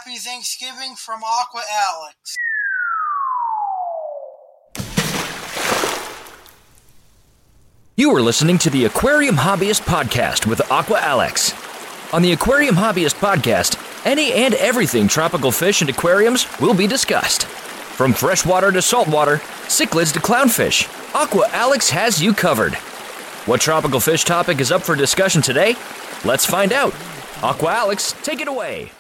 Happy Thanksgiving from Aqua Alex. You are listening to the Aquarium Hobbyist Podcast with Aqua Alex. On the Aquarium Hobbyist Podcast, any and everything tropical fish and aquariums will be discussed. From freshwater to saltwater, cichlids to clownfish, Aqua Alex has you covered. What tropical fish topic is up for discussion today? Let's find out. Aqua Alex, take it away.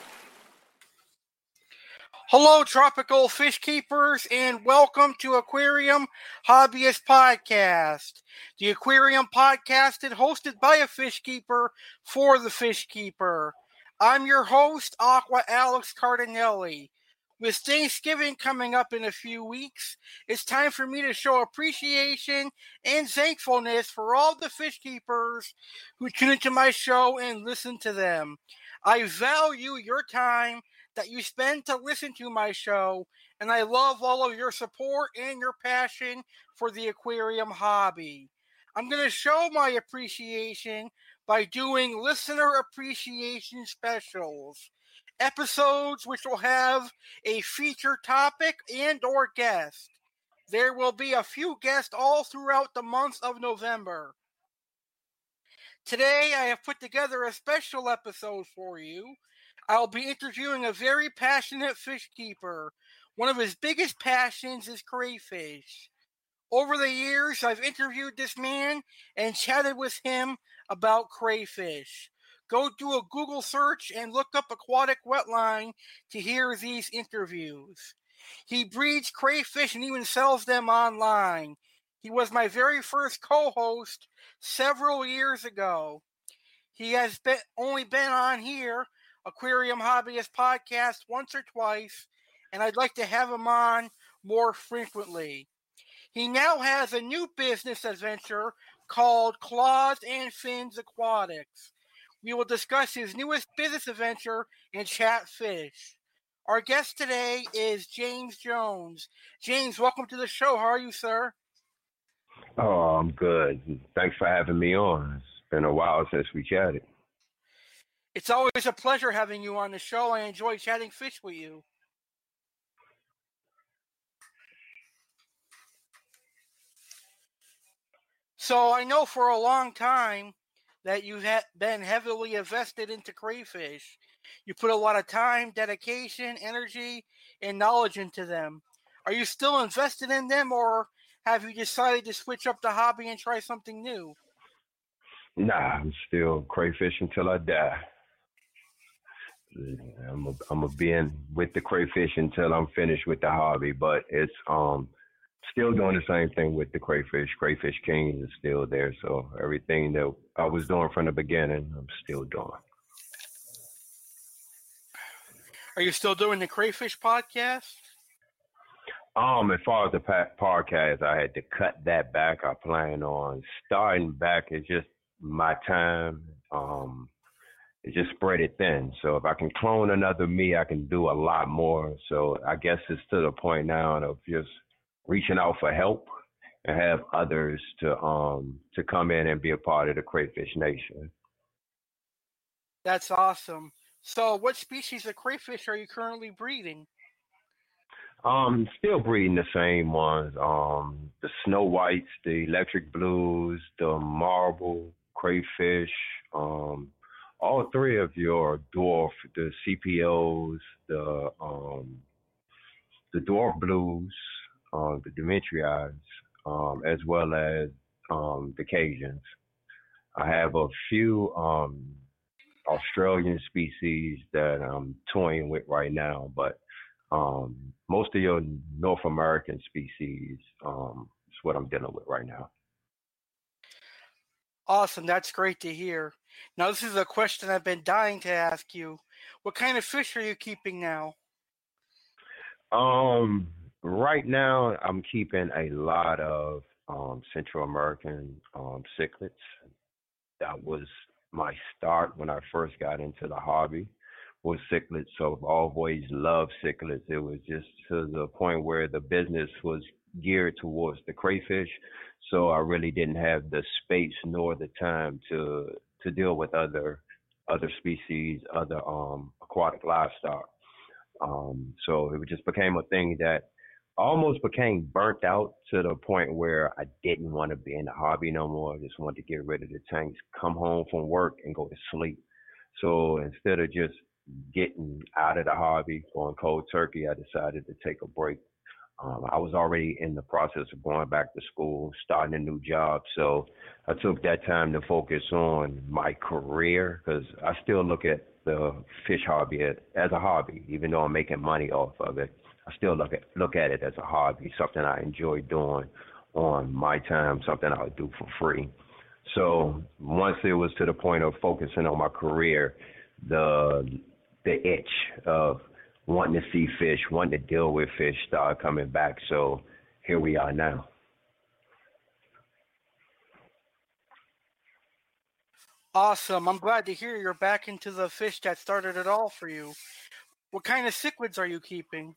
Hello, tropical fish keepers, and welcome to Aquarium Hobbyist Podcast. The Aquarium Podcast is hosted by a fish keeper for the fish keeper. I'm your host, Aqua Alex Cardinelli. With Thanksgiving coming up in a few weeks, it's time for me to show appreciation and thankfulness for all the fish keepers who tune into my show and listen to them. I value your time that you spend to listen to my show, and I love all of your support and your passion for the aquarium hobby. I'm going to show my appreciation by doing listener appreciation specials, episodes which will have a feature topic and or guest. There will be a few guests all throughout the month of November. Today I have put together a special episode for you. I'll be interviewing a very passionate fish keeper. One of his biggest passions is crayfish. Over the years, I've interviewed this man and chatted with him about crayfish. Go do a Google search and look up aquatic wetline to hear these interviews. He breeds crayfish and even sells them online. He was my very first co-host several years ago. He has only been on here, Aquarium Hobbyist Podcast, once or twice, and I'd like to have him on more frequently. He now has a new business adventure called Claws and Fins Aquatics. We will discuss his newest business adventure and chat fish. Our guest today is James Jones. James, welcome to the show. How are you, sir? Oh, I'm good. Thanks for having me on. It's been a while since we chatted. It's always a pleasure having you on the show. I enjoy chatting fish with you. So I know for a long time that you've been heavily invested into crayfish. You put a lot of time, dedication, energy, and knowledge into them. Are you still invested in them, or have you decided to switch up the hobby and try something new? Nah, I'm still crayfish until I die. I'm a be in with the crayfish until I'm finished with the hobby, but it's still doing the same thing with the crayfish. Crayfish Kings is still there, so everything that I was doing from the beginning, I'm still doing. Are you still doing the crayfish podcast? As far as the podcast, I had to cut that back. I plan on starting back. It's just my time. It just spread it thin. So if I can clone another me, I can do a lot more. So I guess it's to the point now of just reaching out for help and have others to come in and be a part of the Crayfish Nation. That's awesome. So what species of crayfish are you currently breeding? Still breeding the same ones. The snow whites, the electric blues, the marble crayfish, all three of your dwarf, the CPOs, the dwarf blues, the Demetriids, as well as the Cajuns. I have a few Australian species that I'm toying with right now, but most of your North American species is what I'm dealing with right now. Awesome. That's great to hear. Now, this is a question I've been dying to ask you. What kind of fish are you keeping now? Right now, I'm keeping a lot of Central American cichlids. That was my start when I first got into the hobby, was cichlids. So I've always loved cichlids. It was just to the point where the business was geared towards the crayfish. So I really didn't have the space nor the time to deal with other species, other aquatic livestock. So it just became a thing that almost became burnt out to the point where I didn't want to be in the hobby no more. I just wanted to get rid of the tanks, come home from work, and go to sleep. So instead of just getting out of the hobby, going cold turkey, I decided to take a break. I was already in the process of going back to school, starting a new job. So I took that time to focus on my career because I still look at the fish hobby as a hobby, even though I'm making money off of it. I still look at it as a hobby, something I enjoy doing on my time, something I would do for free. So once it was to the point of focusing on my career, the itch of wanting to see fish, wanting to deal with fish started coming back. So here we are now. Awesome. I'm glad to hear you're back into the fish that started it all for you. What kind of cichlids are you keeping?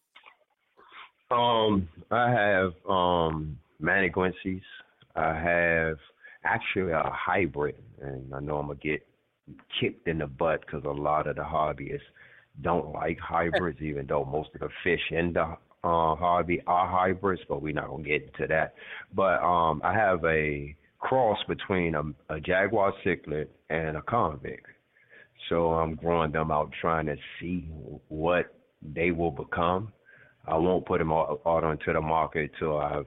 I have Maniguencies. I have actually a hybrid, and I know I'm gonna get kicked in the butt because a lot of the hobbyists don't like hybrids, even though most of the fish in the hobby are hybrids, but we're not gonna get into that. But I have a cross between a jaguar cichlid and a convict. So I'm growing them out, trying to see what they will become. I won't put them out onto the market till I've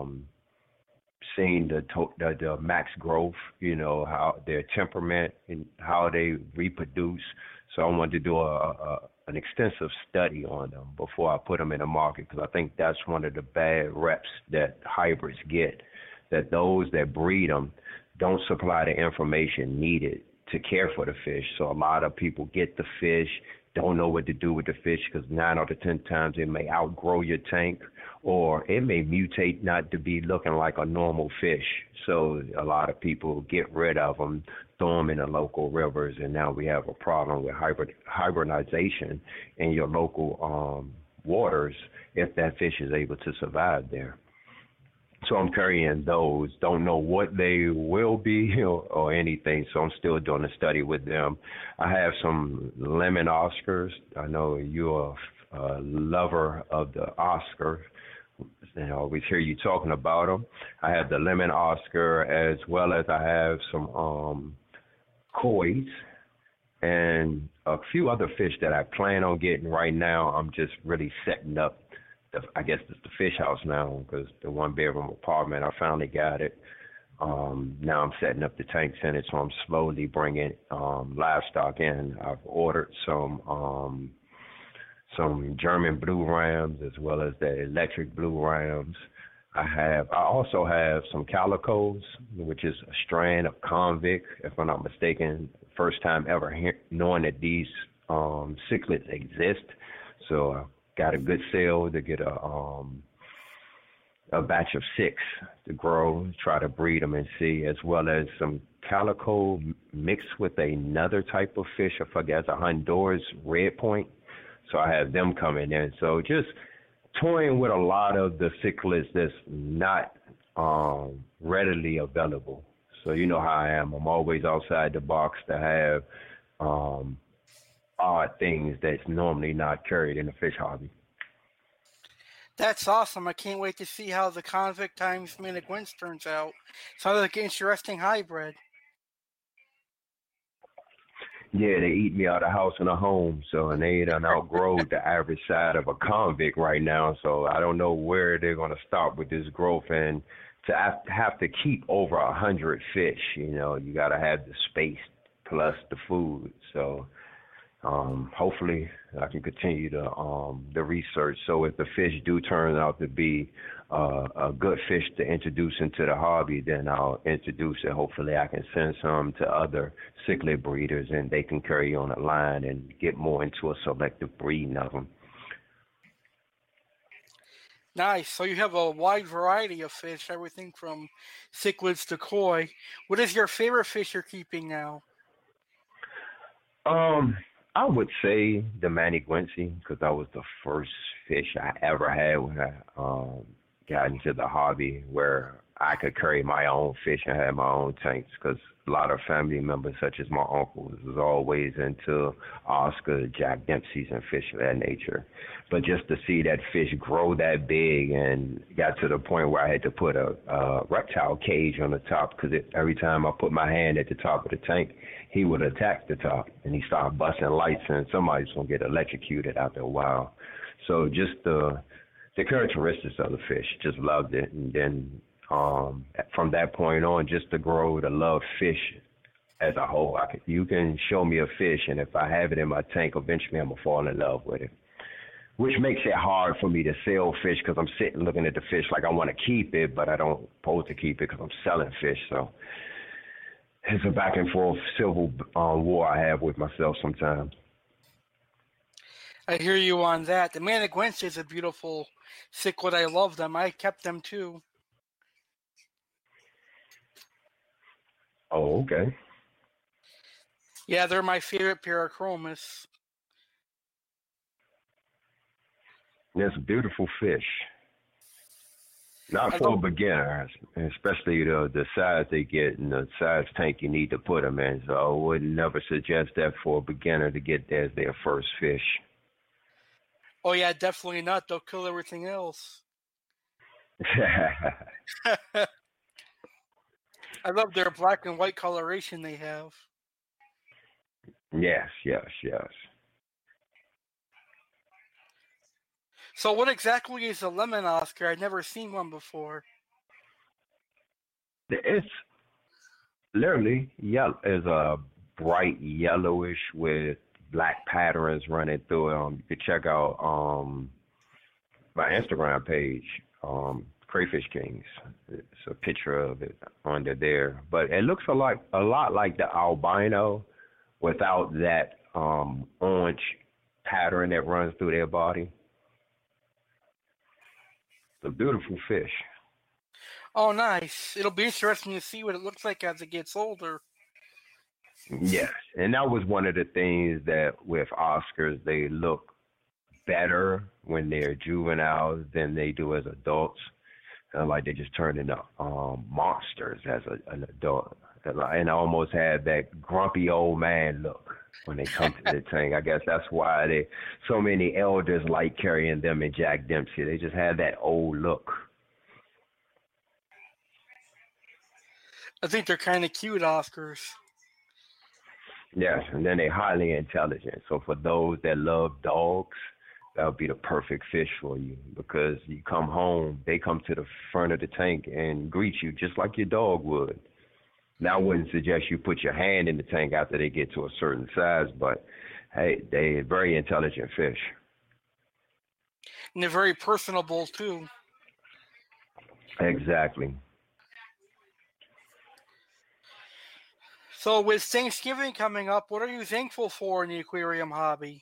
seen the max growth, how their temperament and how they reproduce. So I wanted to do an extensive study on them before I put them in the market, because I think that's one of the bad reps that hybrids get, that those that breed them don't supply the information needed to care for the fish. So a lot of people get the fish, don't know what to do with the fish, because 9 out of 10 times it may outgrow your tank, or it may mutate not to be looking like a normal fish. So a lot of people get rid of them, throw them in the local rivers, and now we have a problem with hybridization in your local waters if that fish is able to survive there. So I'm carrying those. Don't know what they will be or anything, so I'm still doing a study with them. I have some lemon Oscars. I know you're a lover of the Oscar, and I always hear you talking about them. I have the lemon Oscar, as well as I have some koi's and a few other fish that I plan on getting right now. I'm just really setting up I guess it's the fish house now, because the 1-bedroom apartment, I finally got it. Now I'm setting up the tanks in it, so I'm slowly bringing livestock in. I've ordered some German blue rams, as well as the electric blue rams. I also have some calicos, which is a strand of convict, if I'm not mistaken. First time ever knowing that these cichlids exist. So got a good sale to get a batch of 6 to grow, try to breed them and see, as well as some calico mixed with another type of fish. I forget, it's a Honduras red point. So I have them coming in. So just toying with a lot of the cichlids that's not readily available. So you know how I am. I'm always outside the box to have odd things that's normally not carried in the fish hobby. That's awesome. I can't wait to see how the convict times Maniguensis turns out. Sounds like an interesting hybrid. Yeah, they eat me out of house and a home, and they done outgrow the average size of a convict right now. So I don't know where they're going to stop with this growth, and to have to keep over 100 fish, you got to have the space plus the food. So hopefully I can continue the research. So if the fish do turn out to be a good fish to introduce into the hobby, then I'll introduce it. Hopefully I can send some to other cichlid breeders, and they can carry on a line and get more into a selective breeding of them. Nice. So you have a wide variety of fish, everything from cichlids to koi. What is your favorite fish you're keeping now? I would say the Maniguensis, because that was the first fish I ever had when I got into the hobby, where I could carry my own fish and have my own tanks. Because a lot of family members, such as my uncles, was always into Oscar, Jack Dempsey's, and fish of that nature. But just to see that fish grow that big and got to the point where I had to put a reptile cage on the top because every time I put my hand at the top of the tank, he would attack the top and he started busting lights and somebody's going to get electrocuted after a while. So just the characteristics of the fish, just loved it. And then from that point on, just to grow to love fish as a whole. You can show me a fish, and if I have it in my tank, eventually I'm going to fall in love with it, which makes it hard for me to sell fish because I'm sitting looking at the fish like I want to keep it, but I don't supposed to keep it because I'm selling fish. So it's a back and forth civil war I have with myself sometimes. I hear you on that. The Maniguense is a beautiful cichlid. I love them. I kept them too. Oh, okay. Yeah, they're my favorite Parachromis. It's a beautiful fish. Not for a beginner, especially the size they get and the size tank you need to put them in. So I would never suggest that for a beginner to get that as their first fish. Oh, yeah, definitely not. They'll kill everything else. I love their black and white coloration they have. Yes. So what exactly is a lemon Oscar? I've never seen one before. It's literally yellow. It's a bright yellowish with black patterns running through it. You can check out my Instagram page, Crayfish Kings. It's a picture of it under there. But it looks a lot like the albino without that orange pattern that runs through their body. It's a beautiful fish. Oh, nice. It'll be interesting to see what it looks like as it gets older. Yes, and that was one of the things that with Oscars, they look better when they're juveniles than they do as adults. Like they just turn into monsters as an adult. And almost have that grumpy old man look when they come to the tank. I guess that's why so many elders like carrying them in Jack Dempsey. They just have that old look. I think they're kind of cute, Oscars. Yes, and then they're highly intelligent. So for those that love dogs, that would be the perfect fish for you because you come home, they come to the front of the tank and greet you just like your dog would. Now, I wouldn't suggest you put your hand in the tank after they get to a certain size, but hey, they're very intelligent fish. And they're very personable, too. Exactly. So with Thanksgiving coming up, what are you thankful for in the aquarium hobby?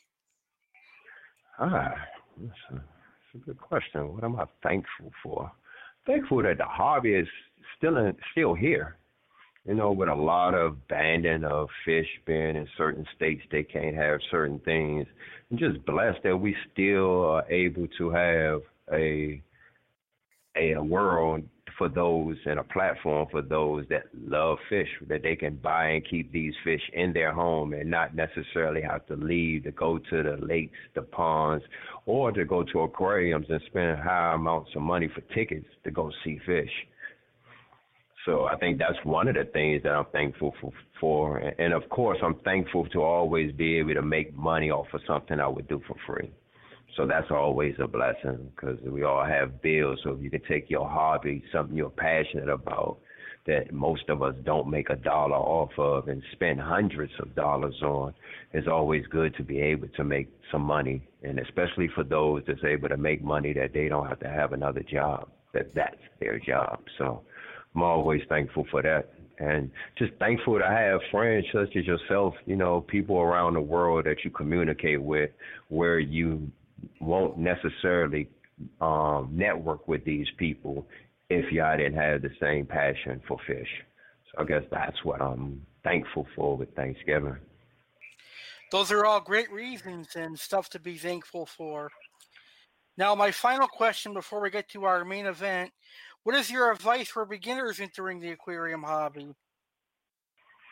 That's a good question. What am I thankful for? Thankful that the hobby is still here. You know, with a lot of banning of fish being in certain states, they can't have certain things. I'm just blessed that we still are able to have a world for those and a platform for those that love fish, that they can buy and keep these fish in their home and not necessarily have to leave to go to the lakes, the ponds, or to go to aquariums and spend high amounts of money for tickets to go see fish. So I think that's one of the things that I'm thankful for. And of course, I'm thankful to always be able to make money off of something I would do for free. So that's always a blessing because we all have bills. So if you can take your hobby, something you're passionate about that most of us don't make $1 off of and spend hundreds of dollars on, it's always good to be able to make some money. And especially for those that's able to make money that they don't have to have another job, that's their job. So I'm always thankful for that. And just thankful to have friends such as yourself, you know, people around the world that you communicate with where you won't necessarily network with these people if y'all didn't have the same passion for fish. So I guess that's what I'm thankful for with Thanksgiving. Those are all great reasons and stuff to be thankful for. Now, my final question before we get to our main event, what is your advice for beginners entering the aquarium hobby?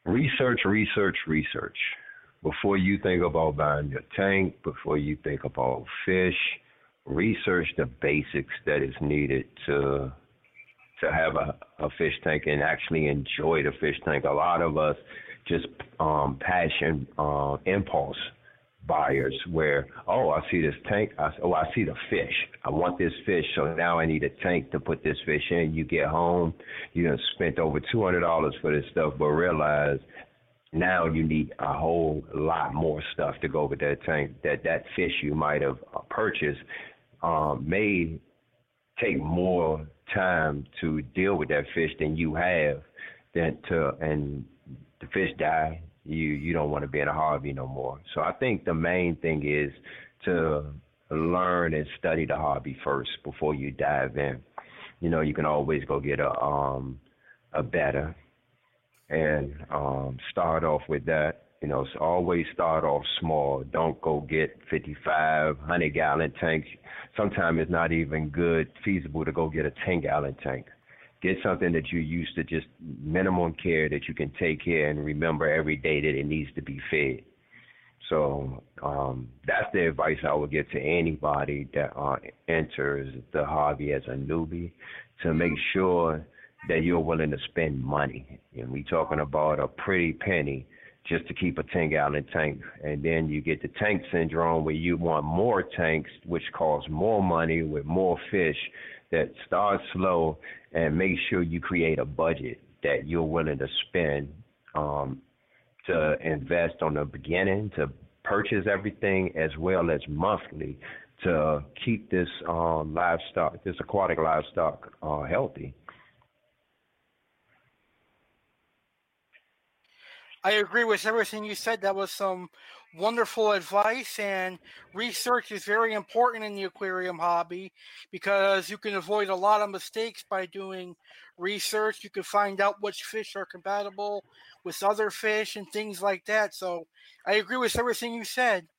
Research, research, research. Before you think about buying your tank, before you think about fish, research the basics that is needed to have a fish tank and actually enjoy the fish tank. A lot of us just passion impulse buyers where, oh, I see this tank, I see the fish, I want this fish, so now I need a tank to put this fish in. You get home, you done spent over $200 for this stuff, but realize now you need a whole lot more stuff to go with that tank. That fish you might have purchased may take more time to deal with that fish than you have, and the fish die. You don't want to be in a hobby no more. So I think the main thing is to learn and study the hobby first before you dive in. You know, you can always go get a better and start off with that. You know, so always start off small. Don't go get 55, 100-gallon tanks. Sometimes it's not even feasible to go get a 10-gallon tank. Get something that you used to just minimum care that you can take care and remember every day that it needs to be fed. So that's the advice I would give to anybody that enters the hobby as a newbie, to make sure that you're willing to spend money. And we talking about a pretty penny just to keep a 10-gallon tank. And then you get the tank syndrome where you want more tanks, which costs more money with more fish. That start slow and make sure you create a budget that you're willing to spend to invest on the beginning, to purchase everything, as well as monthly to keep this this aquatic livestock healthy. I agree with everything you said. That was some wonderful advice, and research is very important in the aquarium hobby because you can avoid a lot of mistakes by doing research. You can find out which fish are compatible with other fish and things like that. So I agree with everything you said.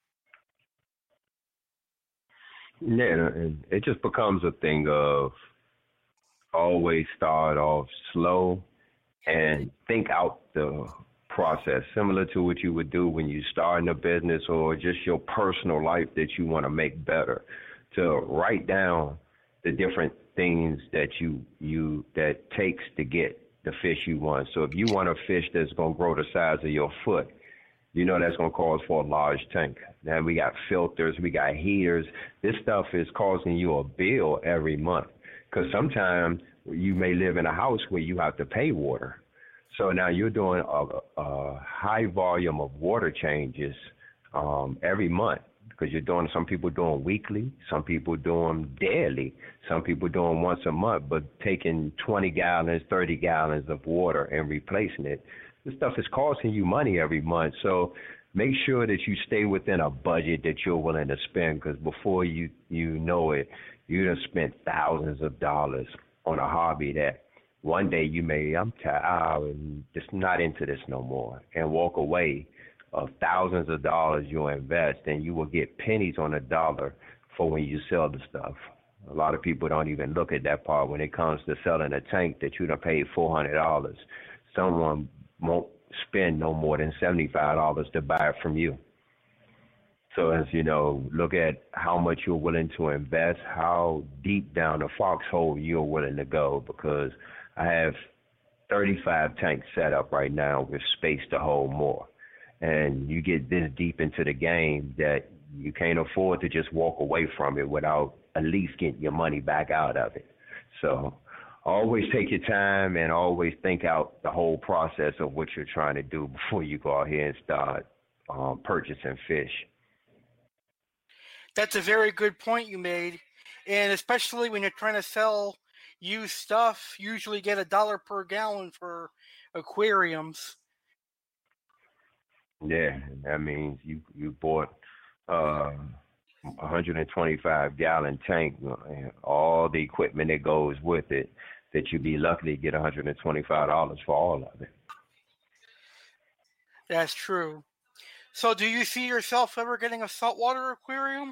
Yeah, and it just becomes a thing of always start off slow and think out the process, similar to what you would do when you start in a business or just your personal life that you want to make better, to write down the different things that that takes to get the fish you want. So if you want a fish that's going to grow the size of your foot, you know that's going to cause for a large tank. Then we got filters, we got heaters. This stuff is causing you a bill every month, because sometimes you may live in a house where you have to pay water. So now you're doing a high volume of water changes every month, because some people doing weekly, some people doing daily, some people doing once a month, but taking 20 gallons, 30 gallons of water and replacing it. This stuff is costing you money every month. So make sure that you stay within a budget that you're willing to spend, because before you know it, you done spent thousands of dollars on a hobby that one day you may, I'm tired, I'm just not into this no more, and walk away of thousands of dollars you'll invest, and you will get pennies on a dollar for when you sell the stuff. A lot of people don't even look at that part when it comes to selling a tank that you done paid $400. Someone won't spend no more than $75 to buy it from you. So as you know, look at how much you're willing to invest, how deep down the foxhole you're willing to go, because I have 35 tanks set up right now with space to hold more. And you get this deep into the game that you can't afford to just walk away from it without at least getting your money back out of it. So always take your time and always think out the whole process of what you're trying to do before you go out here and start purchasing fish. That's a very good point you made. And especially when you're trying to sell used stuff, usually get $1 per gallon for aquariums. Yeah, that means you bought a 125 gallon tank and all the equipment that goes with it, that you'd be lucky to get $125 for all of it. That's true. So do you see yourself ever getting a saltwater aquarium?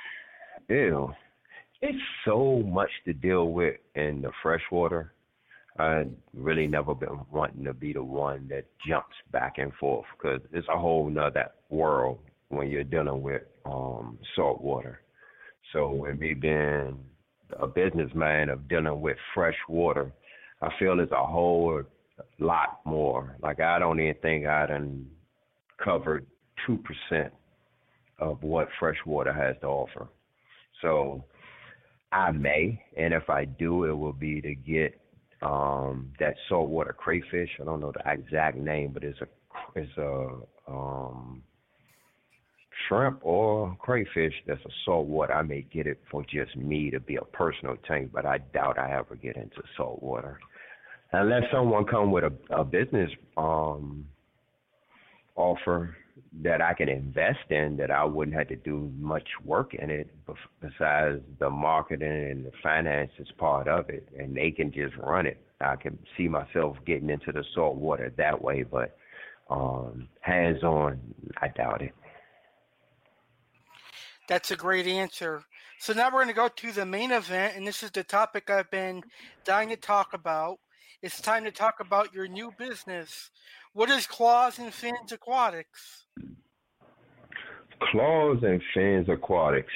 Ew. It's so much to deal with in the freshwater. I really never been wanting to be the one that jumps back and forth because it's a whole nother world when you're dealing with salt water. So with me being a businessman of dealing with fresh water, I feel it's a whole lot more. Like I don't even think I done covered 2% of what fresh water has to offer. So I may, and if I do, it will be to get that saltwater crayfish. I don't know the exact name, but it's a shrimp or crayfish that's a saltwater. I may get it for just me to be a personal tank, but I doubt I ever get into saltwater unless someone come with a business offer that I can invest in, that I wouldn't have to do much work in it besides the marketing and the finances part of it, and they can just run it. I can see myself getting into the salt water that way, but hands-on, I doubt it. That's a great answer. So now we're going to go to the main event, and this is the topic I've been dying to talk about. It's time to talk about your new business. What is Claws and Fins Aquatics? Claws and Fins Aquatics.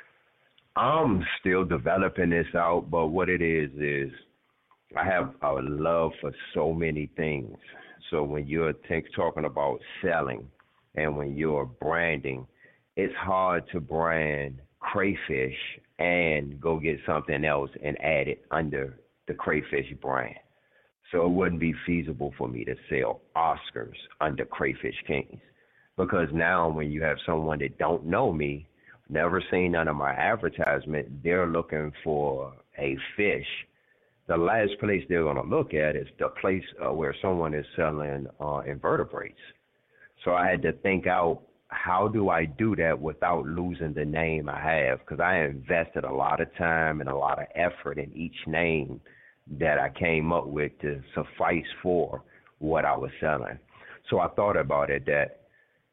I'm still developing this out, but what it is I have a love for so many things. So when you're talking about selling and when you're branding, it's hard to brand crayfish and go get something else and add it under the crayfish brand. So it wouldn't be feasible for me to sell Oscars under Crayfish Kings, because now when you have someone that don't know me, never seen none of my advertisement, they're looking for a fish. The last place they're going to look at is the place where someone is selling invertebrates. So I had to think out, how do I do that without losing the name I have? Because I invested a lot of time and a lot of effort in each name that I came up with to suffice for what I was selling. So I thought about it that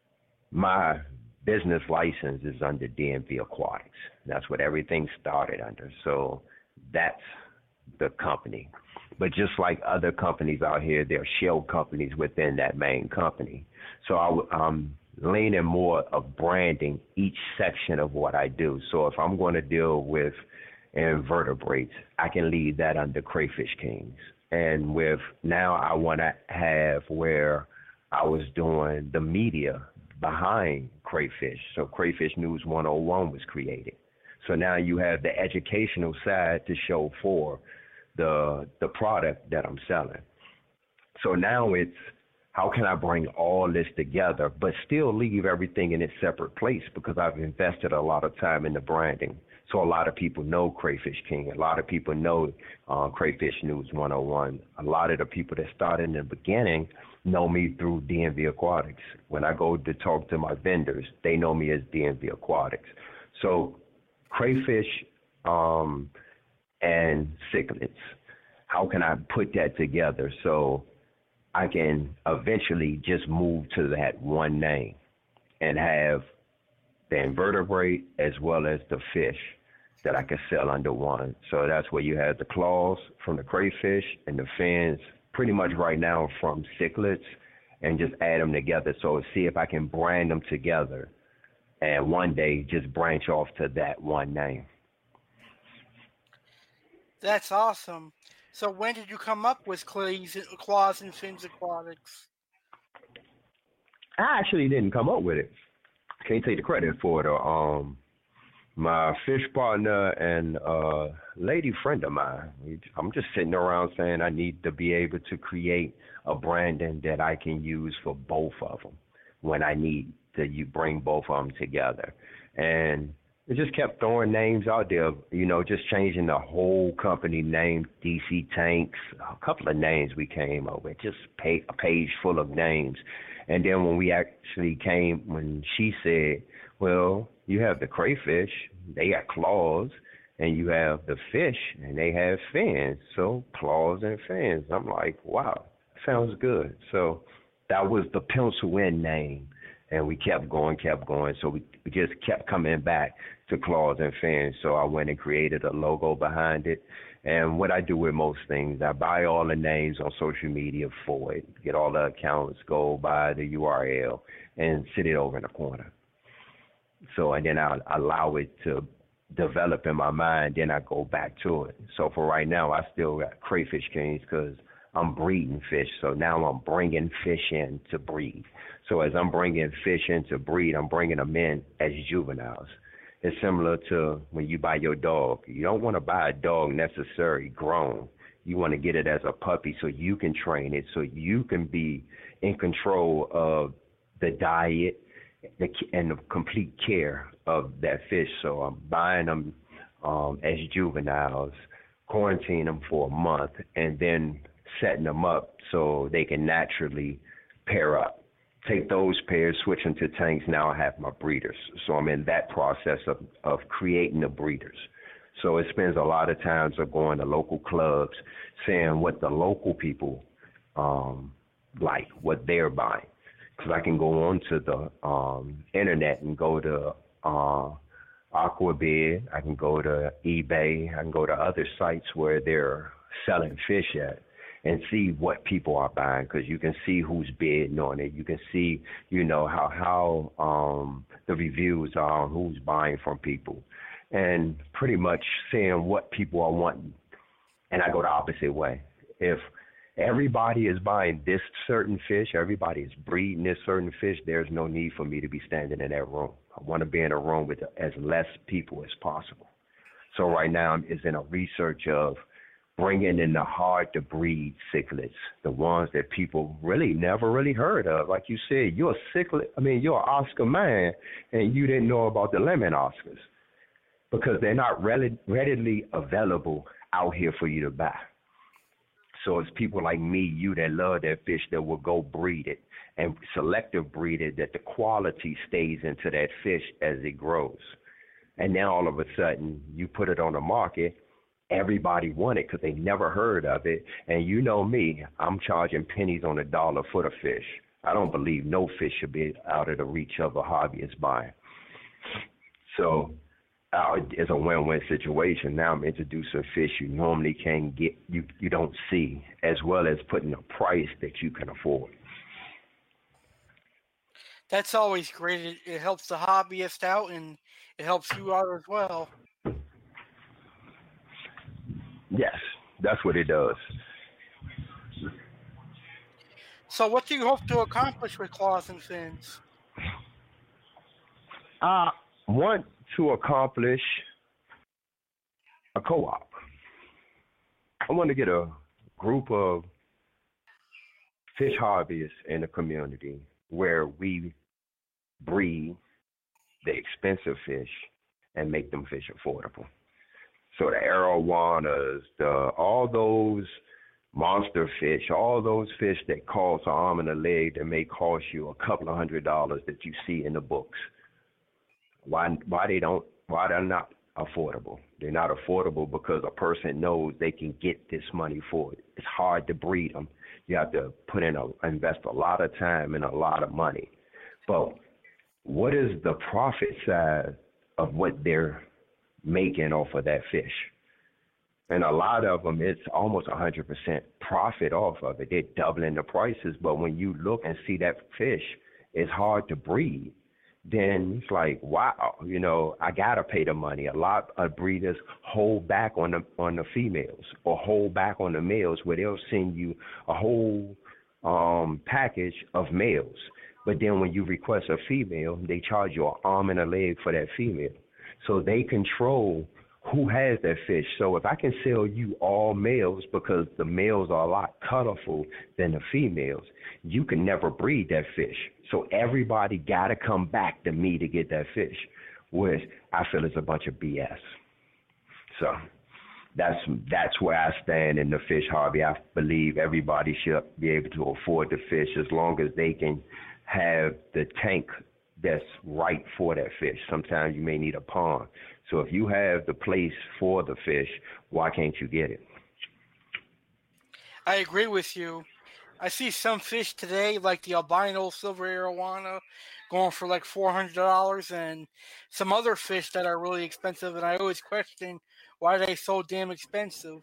my business license is under DMV Aquatics. That's what everything started under. So that's the company. But just like other companies out here, there are shell companies within that main company. So I'm leaning more of branding each section of what I do. So if I'm going to deal with invertebrates, I can leave that under Crayfish Kings. And with now I want to have where I was doing the media behind Crayfish. So Crayfish News 101 was created. So now you have the educational side to show for the product that I'm selling. So now it's, how can I bring all this together but still leave everything in its separate place, because I've invested a lot of time in the branding. So a lot of people know Crayfish King. A lot of people know Crayfish News 101. A lot of the people that started in the beginning know me through DMV Aquatics. When I go to talk to my vendors, they know me as DMV Aquatics. So crayfish and cichlids, how can I put that together so I can eventually just move to that one name and have the invertebrate as well as the fish that I can sell under one. So that's where you have the claws from the crayfish and the fins pretty much right now from cichlids, and just add them together. So see if I can brand them together and one day just branch off to that one name. That's awesome. So when did you come up with Claws and Fins Aquatics? I actually didn't come up with it. Can't take the credit for it. My fish partner and lady friend of mine, I'm just sitting around saying I need to be able to create a branding that I can use for both of them when I need to bring both of them together. And it just kept throwing names out there, just changing the whole company name, DC Tanks, a couple of names we came up with, just a page full of names. And then when when she said, well, you have the crayfish, they got claws, and you have the fish, and they have fins. So claws and fins. I'm like, wow, sounds good. So that was the pencil in name. And we kept going. So we just kept coming back to Claws and Fins. So I went and created a logo behind it. And what I do with most things, I buy all the names on social media for it, get all the accounts, go buy the URL, and sit it over in the corner. So, and then I allow it to develop in my mind, then I go back to it. So for right now, I still got Crayfish Kings because I'm breeding fish. So now I'm bringing fish in to breed. So as I'm bringing fish in to breed, I'm bringing them in as juveniles. It's similar to when you buy your dog. You don't want to buy a dog necessarily grown. You want to get it as a puppy so you can train it, so you can be in control of the diet and the complete care of that fish. So I'm buying them as juveniles, quarantine them for a month, and then setting them up so they can naturally pair up. Take those pairs, switch them to tanks. Now I have my breeders. So I'm in that process of creating the breeders. So it spends a lot of times of going to local clubs, seeing what the local people like, what they're buying. Because I can go onto the internet and go to Aquabid, I can go to eBay, I can go to other sites where they're selling fish at and see what people are buying, because you can see who's bidding on it. You can see, how the reviews are on who's buying from people, and pretty much seeing what people are wanting. And I go the opposite way. If everybody is buying this certain fish, everybody is breeding this certain fish, there's no need for me to be standing in that room. I want to be in a room with as less people as possible. So right now it's in a research of bringing in the hard to breed cichlids, the ones that people really never really heard of. Like you said, you're a cichlid, you're an Oscar man, and you didn't know about the lemon Oscars because they're not readily available out here for you to buy. So it's people like me, you that love that fish that will go breed it and selective breed it, that the quality stays into that fish as it grows. And now all of a sudden you put it on the market, everybody want it because they never heard of it. And you know me, I'm charging pennies on the dollar for the fish. I don't believe no fish should be out of the reach of a hobbyist buyer. So it's a win-win situation. Now I'm introducing fish you normally can't get, you don't see, as well as putting a price that you can afford. That's always great. It helps the hobbyist out, and it helps you out as well. Yes, that's what it does. So what do you hope to accomplish with Claws and Fins? I want to accomplish a co-op. I want to get a group of fish hobbyists in the community where we breed the expensive fish and make them fish affordable. So the arowanas, all those monster fish, all those fish that cost an arm and a leg that may cost you a couple of $100s that you see in the books. Why they're not affordable? They're not affordable because a person knows they can get this money for it. It's hard to breed them. You have to invest a lot of time and a lot of money. But what is the profit side of what they're making off of that fish? And a lot of them, it's almost 100% profit off of it. They're doubling the prices. But when you look and see that fish is hard to breed, then it's like, wow, I got to pay the money. A lot of breeders hold back on the females or hold back on the males, where they'll send you a whole package of males. But then when you request a female, they charge you an arm and a leg for that female. So they control who has that fish. So if I can sell you all males because the males are a lot colorful than the females, you can never breed that fish. So everybody got to come back to me to get that fish, which I feel is a bunch of BS. So that's where I stand in the fish hobby. I believe everybody should be able to afford the fish as long as they can have the tank that's right for that fish. Sometimes you may need a pond. So if you have the place for the fish, why can't you get it? I agree with you. I see some fish today, like the albino silver arowana, going for like $400, and some other fish that are really expensive. And I always question why they so damn expensive.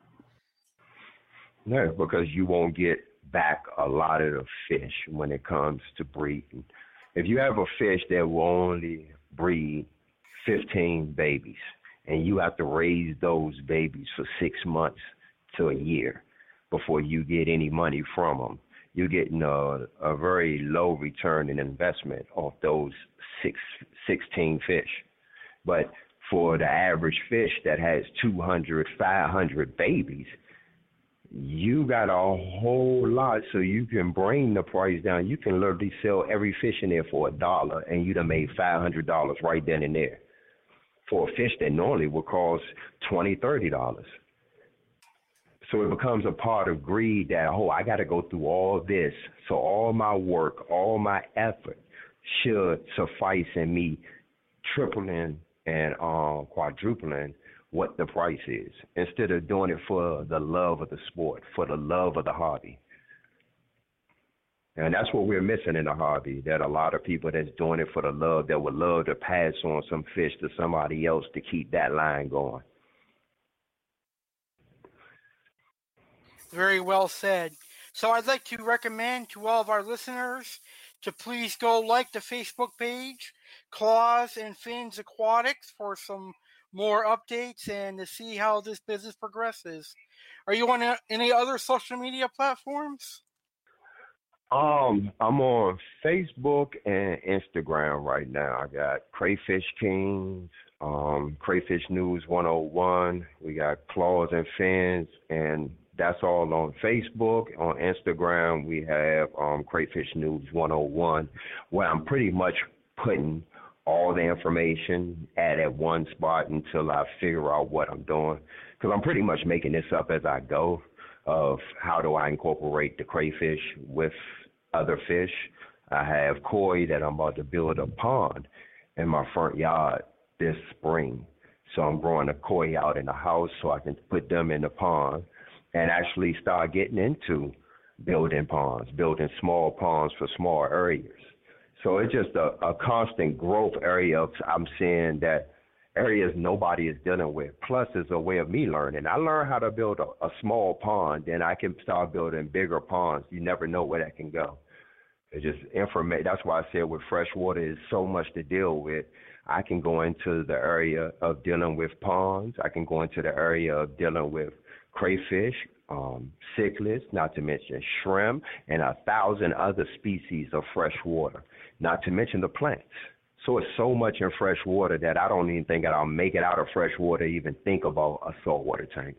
No, because you won't get back a lot of the fish when it comes to breeding. If you have a fish that will only breed 15 babies, and you have to raise those babies for 6 months to a year before you get any money from them, you're getting a very low return in investment off those 16 fish. But for the average fish that has 200, 500 babies, you got a whole lot, so you can bring the price down. You can literally sell every fish in there for $1, and you done made $500 right then and there for a fish that normally would cost $20, $30. So it becomes a part of greed that, oh, I got to go through all this. So all my work, all my effort should suffice in me tripling and quadrupling what the price is, instead of doing it for the love of the sport, for the love of the hobby. And that's what we're missing in the hobby, that a lot of people that's doing it for the love, that would love to pass on some fish to somebody else to keep that line going. Very well said. So I'd like to recommend to all of our listeners to please go like the Facebook page, Claws and Fins Aquatics, for some more updates and to see how this business progresses. Are you on any other social media platforms? I'm on Facebook and Instagram right now. I got Crayfish Kings, Crayfish News 101. We got Claws and Fins, and that's all on Facebook. On Instagram, we have Crayfish News 101, where I'm pretty much putting all the information at one spot until I figure out what I'm doing. Because I'm pretty much making this up as I go of how do I incorporate the crayfish with other fish. I have koi that I'm about to build a pond in my front yard this spring. So I'm growing a koi out in the house so I can put them in the pond and actually start getting into building ponds, building small ponds for small areas. So it's just a constant growth area of, I'm seeing that areas nobody is dealing with. Plus, it's a way of me learning. I learned how to build a small pond, then I can start building bigger ponds. You never know where that can go. It's just information. That's why I said with freshwater is so much to deal with. I can go into the area of dealing with ponds. I can go into the area of dealing with crayfish, cichlids, not to mention shrimp, and 1,000 other species of fresh water, not to mention the plants. So it's so much in fresh water that I don't even think that I'll make it out of fresh water to even think about a saltwater tank.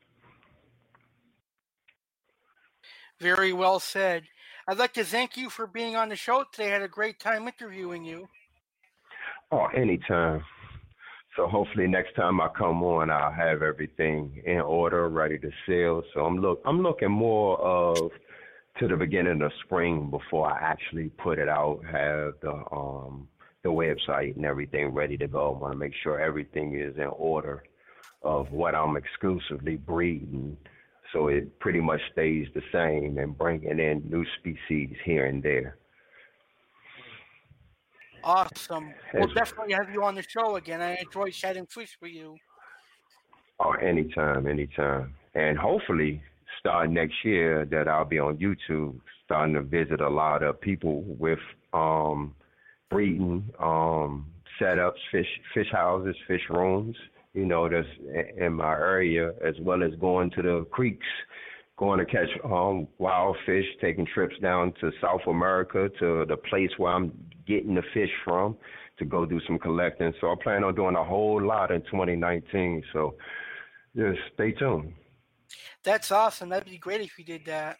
Very well said. I'd like to thank you for being on the show today. I had a great time interviewing you. Oh, anytime. So hopefully next time I come on, I'll have everything in order, ready to sell. So I'm looking more of to the beginning of spring before I actually put it out, have the website and everything ready to go. I want to make sure everything is in order of what I'm exclusively breeding, so it pretty much stays the same, and bringing in new species here and there. Awesome. We'll definitely have you on the show again. I enjoy chatting fish with you. Oh, anytime. And hopefully, starting next year, that I'll be on YouTube, starting to visit a lot of people with breeding setups, fish houses, fish rooms, that's in my area, as well as going to the creeks, going to catch wild fish, taking trips down to South America, to the place where I'm getting the fish from, to go do some collecting. So I plan on doing a whole lot in 2019. So just stay tuned. That's awesome. That'd be great if you did that.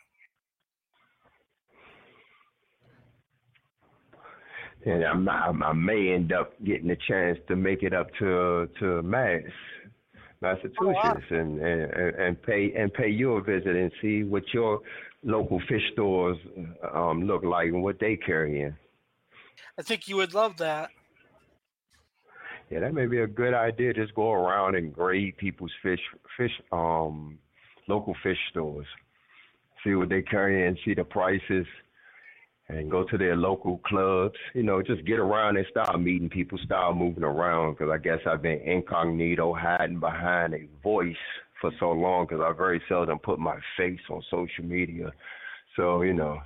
And I may end up getting a chance to make it up to Massachusetts, and pay you a visit and see what your local fish stores look like and what they carry in. I think you would love that. Yeah, that may be a good idea. Just go around and grade people's local fish stores. see what they carry and see the prices, and go to their local clubs. Just get around and start meeting people, start moving around, because I guess I've been incognito, hiding behind a voice for so long, because I very seldom put my face on social media. So,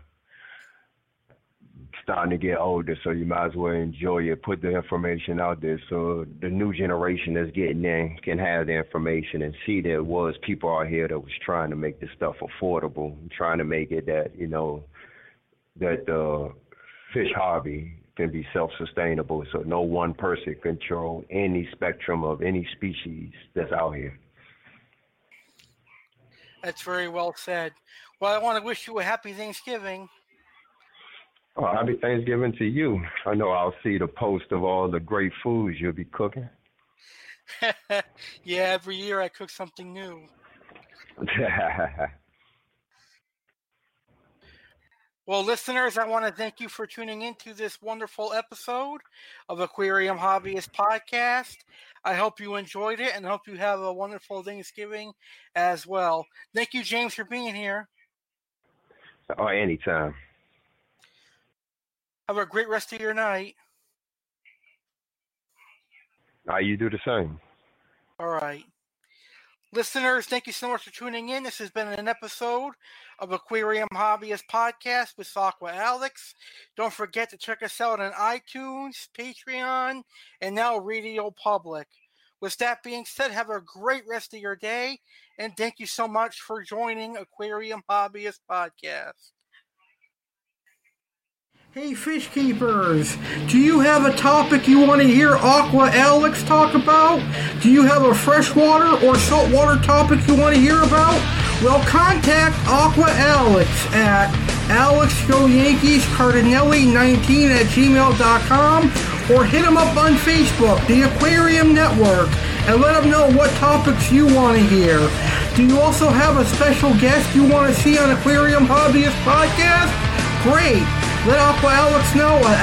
starting to get older, so you might as well enjoy it, put the information out there so the new generation that's getting in can have the information and see there was people out here that was trying to make this stuff affordable, trying to make it that, that the fish hobby can be self-sustainable, so no one person control any spectrum of any species that's out here. That's very well said. Well, I want to wish you a happy Thanksgiving. Oh, happy Thanksgiving to you. I know I'll see the post of all the great foods you'll be cooking. Yeah, every year I cook something new. Well, listeners, I want to thank you for tuning into this wonderful episode of Aquarium Hobbyist Podcast. I hope you enjoyed it and hope you have a wonderful Thanksgiving as well. Thank you, James, for being here. Oh, anytime. Have a great rest of your night. You do the same. All right. Listeners, thank you so much for tuning in. This has been an episode of Aquarium Hobbyist Podcast with Aqua Alex. Don't forget to check us out on iTunes, Patreon, and now Radio Public. With that being said, have a great rest of your day, and thank you so much for joining Aquarium Hobbyist Podcast. Hey, fish keepers, do you have a topic you want to hear Aqua Alex talk about? Do you have a freshwater or saltwater topic you want to hear about? Well, contact Aqua Alex at AlexGoYankeesCardinelli19@gmail.com or hit him up on Facebook, the Aquarium Network, and let him know what topics you want to hear. Do you also have a special guest you want to see on Aquarium Hobbyist Podcast? Great! Let Aqua Alex know at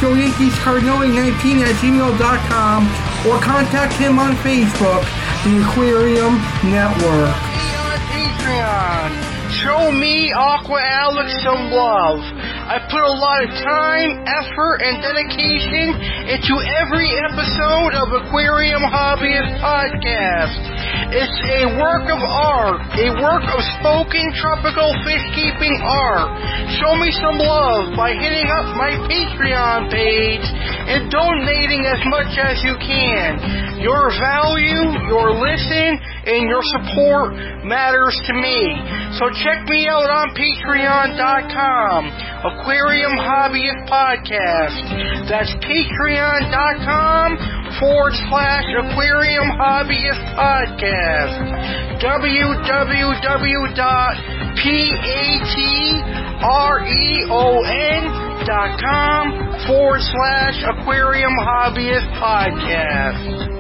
AlexGoYankeesCardinelli19@gmail.com or contact him on Facebook, the Aquarium Network. On Patreon, show me Aqua Alex some love. I put a lot of time, effort, and dedication into every episode of Aquarium Hobbyist Podcast. It's a work of art, a work of spoken tropical fish keeping art. Show me some love by hitting up my Patreon page and donating as much as you can. Your value, your listen, and your support matters to me. So check me out on Patreon.com, Aquarium Hobbyist Podcast. That's Patreon.com/Aquarium Hobbyist Podcast. www.patreon.com/Aquarium Hobbyist Podcast.